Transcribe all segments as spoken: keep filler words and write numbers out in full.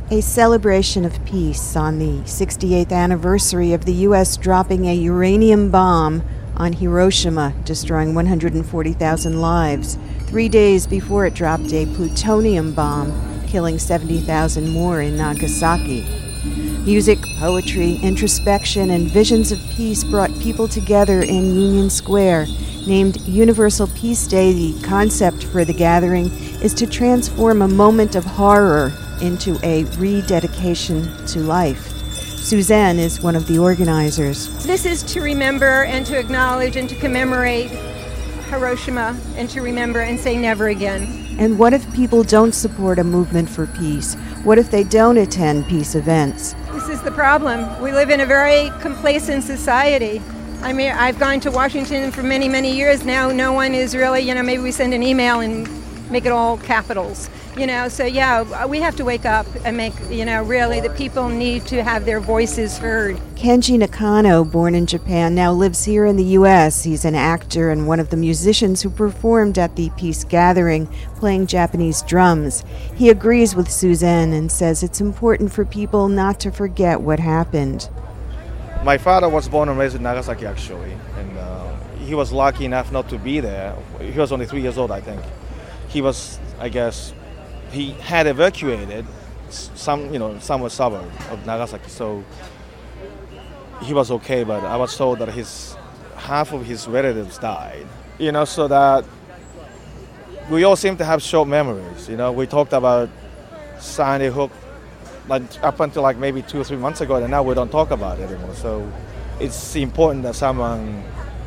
A celebration of peace on the sixty-eighth anniversary of the U S dropping a uranium bomb on Hiroshima, destroying one hundred forty thousand lives, three days before it dropped a plutonium bomb, killing seventy thousand more in Nagasaki. Music, poetry, introspection, and visions of peace brought people together in Union Square. Named Universal Peace Day, the concept for the gathering is to transform a moment of horror into a rededication to life. Suzanne is one of the organizers. This is to remember and to acknowledge and to commemorate Hiroshima and to remember and say never again. And what if people don't support a movement for peace? What if they don't attend peace events? This is the problem. We live in a very complacent society. I mean, I've gone to Washington for many, many years now. No one is really, you know, maybe we send an email and make it all capitals. You know, so yeah, we have to wake up and make, you know, really the people need to have their voices heard. Kenji Nakano, born in Japan, now lives here in the U S. He's an actor and one of the musicians who performed at the peace gathering, playing Japanese drums. He agrees with Suzanne and says it's important for people not to forget what happened. My father was born and raised in Nagasaki, actually, and uh, he was lucky enough not to be there. He was only three years old, I think. He was, I guess, he had evacuated some, you know, somewhere suburb of Nagasaki, so he was okay. But I was told that his half of his relatives died. You know, so that we all seem to have short memories. You know, we talked about Sandy Hook like up until like maybe two or three months ago, and now we don't talk about it anymore. So it's important that someone,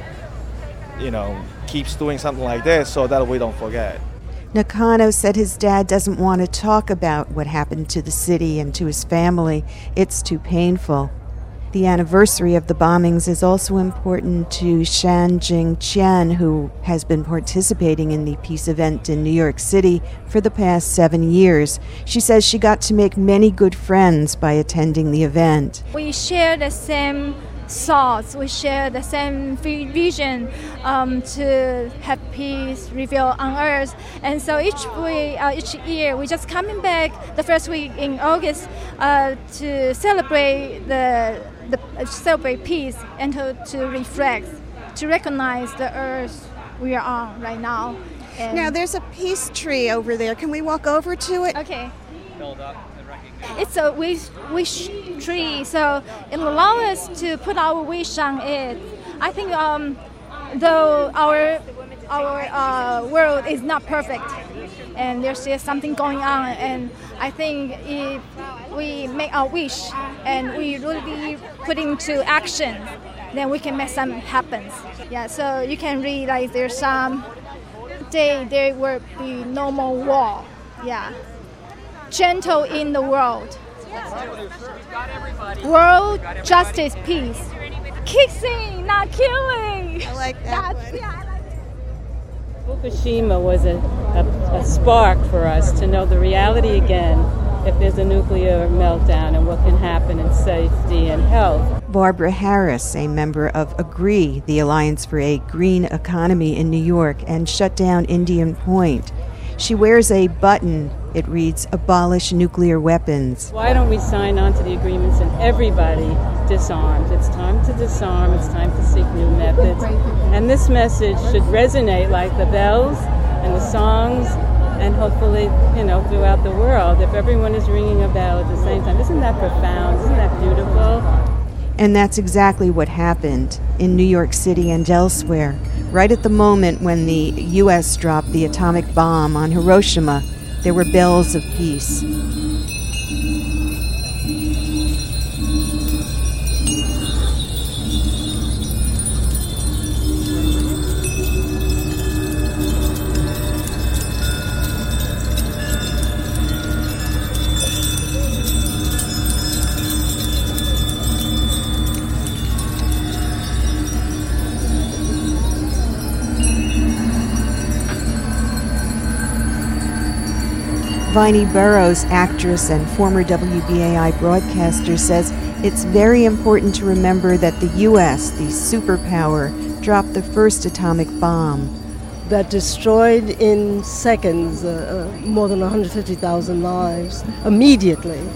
you know, keeps doing something like this so that we don't forget. Nakano said his dad doesn't want to talk about what happened to the city and to his family. It's too painful. The anniversary of the bombings is also important to Shan Jing Qian, who has been participating in the peace event in New York City for the past seven years. She says she got to make many good friends by attending the event. We share the same thoughts, we share the same vision um, to have peace revealed on earth. And so each week, uh, each year, we're just coming back the first week in August uh, to celebrate the, the uh, celebrate peace and to, to reflect, to recognize the earth we are on right now. And now there's a peace tree over there. Can we walk over to it? Okay. It's a wish, wish tree, so it allows us to put our wish on it. I think um, though our our uh, world is not perfect, and there's still something going on, and I think if we make our wish and we really put into action, then we can make something happen. Yeah, so you can read like there's some day there will be no more war. Yeah. Gentle in the world. World justice, peace. Kissing, not killing. I like that That's, one. Yeah, I like it. Fukushima was a, a, a spark for us to know the reality again if there's a nuclear meltdown and what can happen in safety and health. Barbara Harris, a member of AGREE, the Alliance for a Green Economy in New York, and shut down Indian Point. She wears a button. It reads, "Abolish nuclear weapons." Why don't we sign on to the agreements and everybody disarms? It's time to disarm. It's time to seek new methods. And this message should resonate like the bells and the songs and hopefully, you know, throughout the world. If everyone is ringing a bell at the same time, isn't that profound? Isn't that beautiful? And that's exactly what happened in New York City and elsewhere. Right at the moment when the U S dropped the atomic bomb on Hiroshima, there were bells of peace. Viney Burrows, actress and former W B A I broadcaster, says it's very important to remember that the U S, the superpower, dropped the first atomic bomb. That destroyed in seconds uh, uh, more than one hundred fifty thousand lives immediately.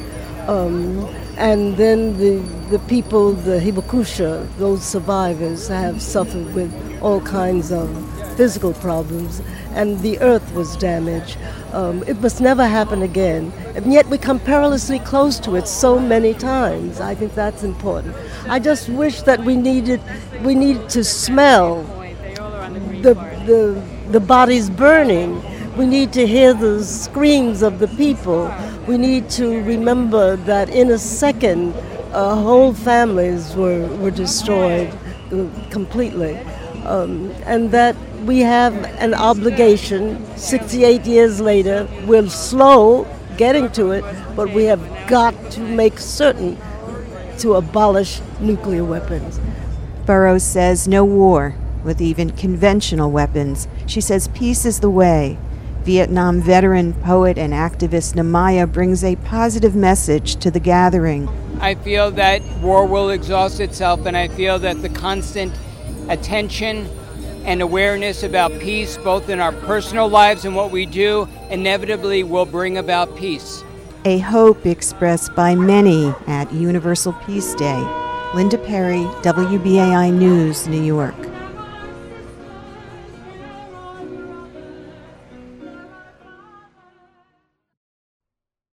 Um, and then the, the people, the Hibakusha, those survivors have suffered with all kinds of physical problems, and the earth was damaged. Um, it must never happen again, and yet we come perilously close to it so many times. I think that's important. I just wish that we needed, we needed to smell the, the, the bodies burning. We need to hear the screams of the people. We need to remember that in a second, uh, whole families were, were destroyed uh, completely. Um, and that we have an obligation, sixty-eight years later, we're slow getting to it, but we have got to make certain to abolish nuclear weapons. Burroughs says no war with even conventional weapons. She says peace is the way. Vietnam veteran, poet, and activist Namaya brings a positive message to the gathering. I feel that war will exhaust itself, and I feel that the constant attention and awareness about peace, both in our personal lives and what we do, inevitably will bring about peace. A hope expressed by many at Universal Peace Day. Linda Perry, W B A I News, New York.